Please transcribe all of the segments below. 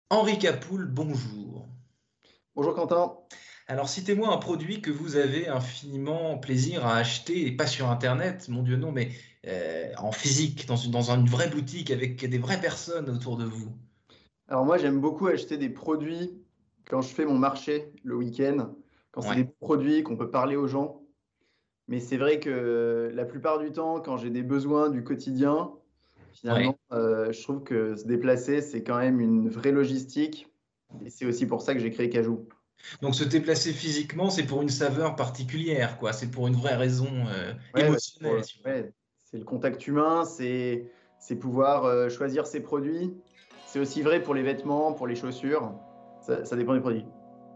Henri Capoul, bonjour. Bonjour Quentin. Alors, citez-moi un produit que vous avez infiniment plaisir à acheter, et pas sur Internet, mon Dieu non, mais en physique, dans une vraie boutique avec des vraies personnes autour de vous. Alors moi j'aime beaucoup acheter des produits quand je fais mon marché le week-end, quand c'est des Ouais, produits qu'on peut parler aux gens. Mais c'est vrai que la plupart du temps, quand j'ai des besoins du quotidien, ouais. finalement, je trouve que se déplacer, c'est quand même une vraie logistique. Et c'est aussi pour ça que j'ai créé Cajou. Donc, se déplacer physiquement, c'est pour une saveur particulière, quoi. C'est pour une vraie raison Ouais, émotionnelle, si on veut. ouais, c'est le contact humain, c'est pouvoir choisir ses produits. C'est aussi vrai pour les vêtements, pour les chaussures. Ça dépend des produits.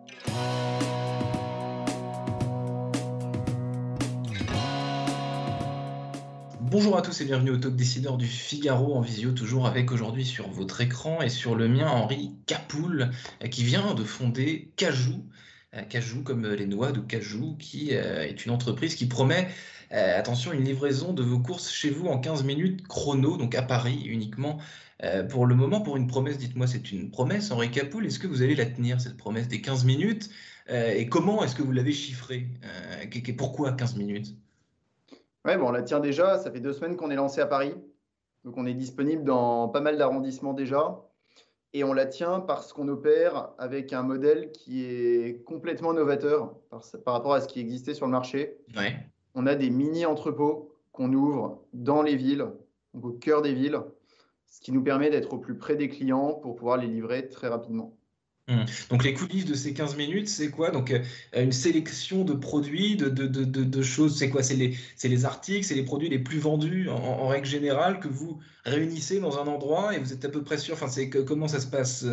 Bonjour à tous et bienvenue au Talk Décideur du Figaro en visio, toujours avec aujourd'hui sur votre écran et sur le mien Henri Capoul, qui vient de fonder Cajou. Cajou comme les noix de cajou, qui est une entreprise qui promet, attention, une livraison de vos courses chez vous en 15 minutes chrono, donc à Paris uniquement. Pour le moment, pour une promesse, dites-moi, c'est une promesse, Henri Capoul, est-ce que vous allez la tenir, cette promesse des 15 minutes? Et comment est-ce que vous l'avez chiffrée? Pourquoi 15 minutes? Ouais, bon, on la tient déjà. Ça fait 2 semaines qu'on est lancé à Paris. Donc, on est disponible dans pas mal d'arrondissements déjà. Et on la tient parce qu'on opère avec un modèle qui est complètement novateur par rapport à ce qui existait sur le marché. Ouais. On a des mini-entrepôts qu'on ouvre dans les villes, donc au cœur des villes, ce qui nous permet d'être au plus près des clients pour pouvoir les livrer très rapidement. Donc les coulisses de ces 15 minutes, c'est quoi? Donc une sélection de produits, de choses, c'est quoi? C'est les articles, c'est les produits les plus vendus en règle générale que vous réunissez dans un endroit et vous êtes à peu près sûr, enfin comment ça se passe?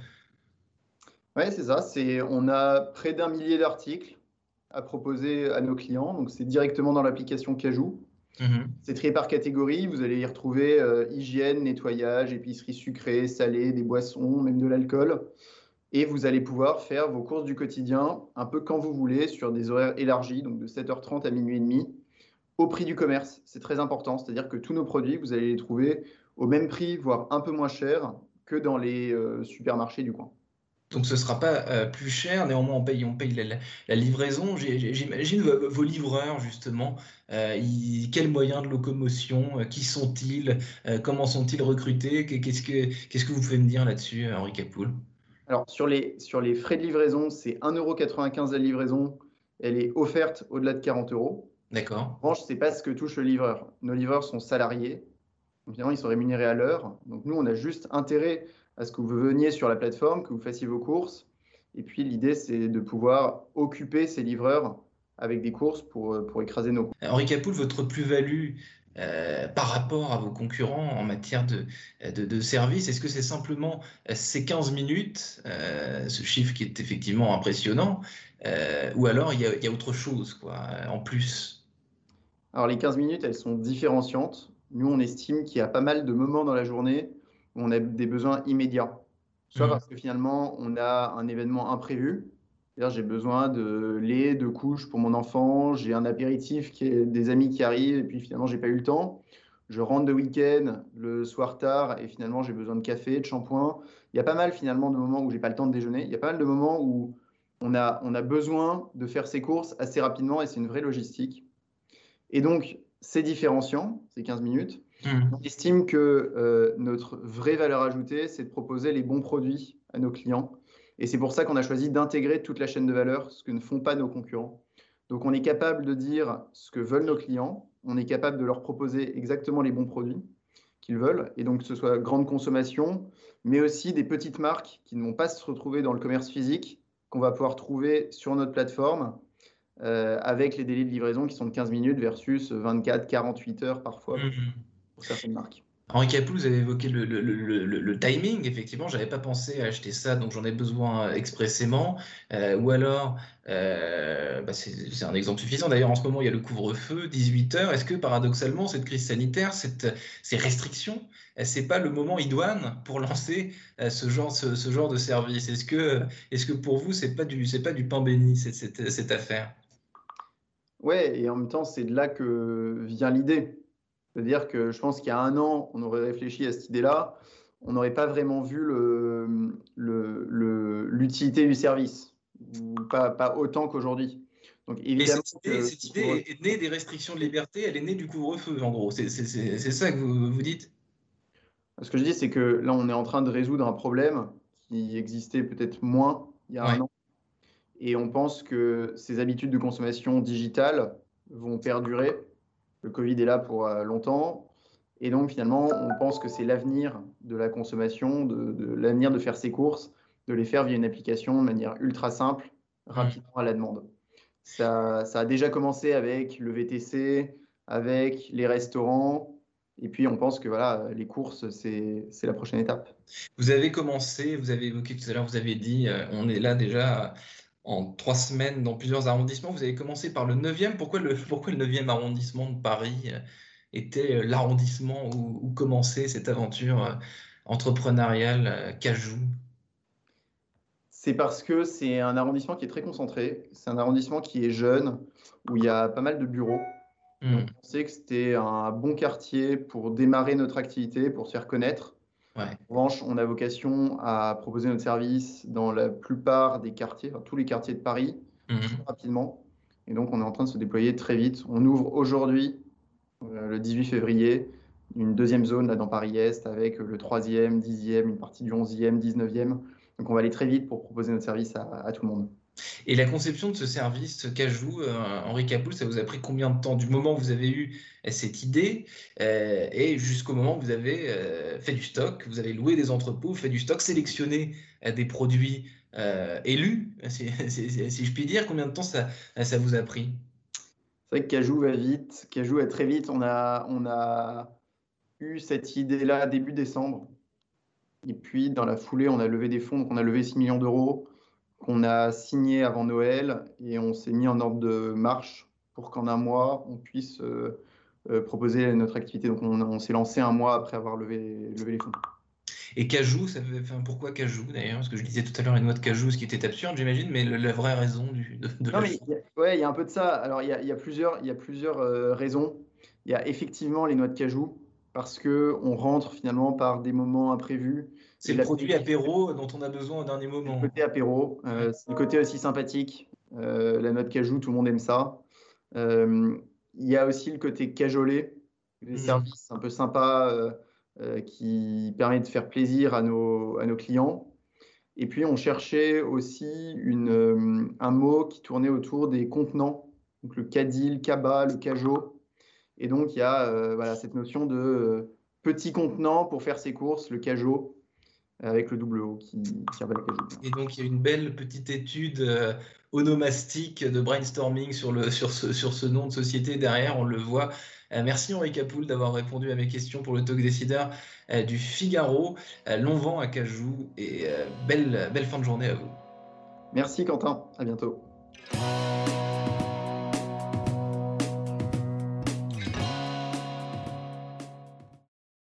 Ouais, c'est ça. On a près d'un millier d'articles à proposer à nos clients. Donc, c'est directement dans l'application Cajoo. Mhm. C'est trié par catégorie. Vous allez y retrouver hygiène, nettoyage, épicerie sucrée, salée, des boissons, même de l'alcool. Et vous allez pouvoir faire vos courses du quotidien un peu quand vous voulez sur des horaires élargis, donc de 7h30 à minuit et demi, au prix du commerce. C'est très important. C'est-à-dire que tous nos produits, vous allez les trouver au même prix, voire un peu moins cher que dans les supermarchés du coin. Donc ce sera pas plus cher, néanmoins on paye la livraison. J'imagine vos livreurs justement, quels moyens de locomotion, qui sont-ils, comment sont-ils recrutés, qu'est-ce que vous pouvez me dire là-dessus, Henri Capoul? Alors, sur les frais de livraison, c'est 1,95 € la livraison. Elle est offerte au-delà de 40 euros. D'accord. En revanche, ce n'est pas ce que touche le livreur. Nos livreurs sont salariés. Donc, évidemment, ils sont rémunérés à l'heure. Donc, nous, on a juste intérêt à ce que vous veniez sur la plateforme, que vous fassiez vos courses. Et puis, l'idée, c'est de pouvoir occuper ces livreurs avec des courses pour écraser nos coûts. Henri Capoul, votre plus-value par rapport à vos concurrents en matière de service, est-ce que c'est simplement ces 15 minutes, ce chiffre qui est effectivement impressionnant, ou alors il y a autre chose, quoi, en plus? Alors, les 15 minutes, elles sont différenciantes. Nous, on estime qu'il y a pas mal de moments dans la journée où on a des besoins immédiats. Soit Mhm. parce que finalement, on a un événement imprévu. C'est-à-dire, j'ai besoin de lait, de couches pour mon enfant, j'ai un apéritif qui est des amis qui arrivent, et puis finalement, j'ai pas eu le temps. Je rentre de week-end le soir tard, et finalement, j'ai besoin de café, de shampoing. Il y a pas mal finalement de moments où j'ai pas le temps de déjeuner. Il y a pas mal de moments où on a besoin de faire ses courses assez rapidement, et c'est une vraie logistique. Et donc, c'est différenciant, ces 15 minutes. On Mhm. estime que notre vraie valeur ajoutée, c'est de proposer les bons produits à nos clients. Et c'est pour ça qu'on a choisi d'intégrer toute la chaîne de valeur, ce que ne font pas nos concurrents. Donc, on est capable de dire ce que veulent nos clients, on est capable de leur proposer exactement les bons produits qu'ils veulent, et donc que ce soit grande consommation, mais aussi des petites marques qui ne vont pas se retrouver dans le commerce physique, qu'on va pouvoir trouver sur notre plateforme avec les délais de livraison qui sont de 15 minutes versus 24, 48 heures parfois Mhm. pour certaines marques. Henri Capoul, vous avez évoqué le timing, effectivement, j'avais pas pensé à acheter ça, donc j'en ai besoin expressément. Ou alors, bah, c'est un exemple suffisant. D'ailleurs, en ce moment, il y a le couvre-feu, 18 heures. Est-ce que paradoxalement, cette crise sanitaire, ces restrictions, c'est pas le moment idoine pour lancer ce genre de service? Est-ce que pour vous, c'est pas du pain béni, cette affaire? Ouais, et en même temps, c'est de là que vient l'idée. C'est-à-dire que je pense qu'il y a un an, on aurait réfléchi à cette idée-là, on n'aurait pas vraiment vu l'utilité du service, ou pas autant qu'aujourd'hui. Donc Et évidemment cette idée est née des restrictions de liberté, elle est née du couvre-feu, en gros. C'est ça que vous dites? ce que je dis, c'est que là, on est en train de résoudre un problème qui existait peut-être moins il y a Ouais. un an. Et on pense que ces habitudes de consommation digitale vont perdurer. Le Covid est là pour longtemps. Et donc, finalement, on pense que c'est l'avenir de la consommation, de l'avenir de faire ses courses, de les faire via une application de manière ultra simple, rapidement à la demande. Ça a déjà commencé avec le VTC, avec les restaurants. Et puis, on pense que voilà, les courses, c'est la prochaine étape. Vous avez commencé, vous avez évoqué tout à l'heure, vous avez dit, on est là déjà en 3 semaines dans plusieurs arrondissements. Vous avez commencé par le 9e. Pourquoi le 9e arrondissement de Paris était l'arrondissement où commençait cette aventure entrepreneuriale Cajoo? C'est parce que c'est un arrondissement qui est très concentré. C'est un arrondissement qui est jeune, où il y a pas mal de bureaux. Et on pensait que c'était un bon quartier pour démarrer notre activité, pour se faire connaître. Ouais. En revanche, on a vocation à proposer notre service dans la plupart des quartiers, enfin, tous les quartiers de Paris, très rapidement. Et donc, on est en train de se déployer très vite. On ouvre aujourd'hui, le 18 février, une deuxième zone là, dans Paris-Est avec le 3e, 10e, une partie du 11e, 19e. Donc, on va aller très vite pour proposer notre service à tout le monde. Et la conception de ce service Cajoo, Henri Capoul, ça vous a pris combien de temps du moment où vous avez eu cette idée et jusqu'au moment où vous avez fait du stock, vous avez loué des entrepôts, fait du stock, sélectionné des produits élus, si je puis dire. Combien de temps ça vous a pris? C'est vrai que Cajoo va vite, Cajoo va très vite. On a eu cette idée-là début décembre. Et puis, dans la foulée, on a levé des fonds. Donc, on a levé 6 millions d'euros qu'on a signé avant Noël et on s'est mis en ordre de marche pour qu'en un mois, on puisse proposer notre activité. Donc, on s'est lancé un mois après avoir levé les fonds. Et Cajoo, pourquoi Cajoo d'ailleurs? Parce que je disais tout à l'heure une noix de cajou, ce qui était absurde, j'imagine, mais la vraie raison de Non, la mais il y a un peu de ça. Alors, il y a plusieurs raisons. Il y a effectivement les noix de cajou parce qu'on rentre finalement par des moments imprévus. C'est le produit apéro dont on a besoin au dernier moment. Le côté apéro, c'est le côté aussi sympathique. La noix de cajou, tout le monde aime ça. Il y a aussi le côté cajolé, les services un peu sympas qui permettent de faire plaisir à nos clients. Et puis, on cherchait aussi un mot qui tournait autour des contenants, donc le cadil, le cabas, le cajot. Et donc, il y a voilà, cette notion de petit contenant pour faire ses courses, le cajot, avec le double O qui rappelle cajot. Et donc, il y a une belle petite étude onomastique de brainstorming sur ce nom de société derrière, on le voit. Merci Henri Capoul d'avoir répondu à mes questions pour le Talk Décideur du Figaro. Long vent à Cajoo et belle fin de journée à vous. Merci Quentin, à bientôt.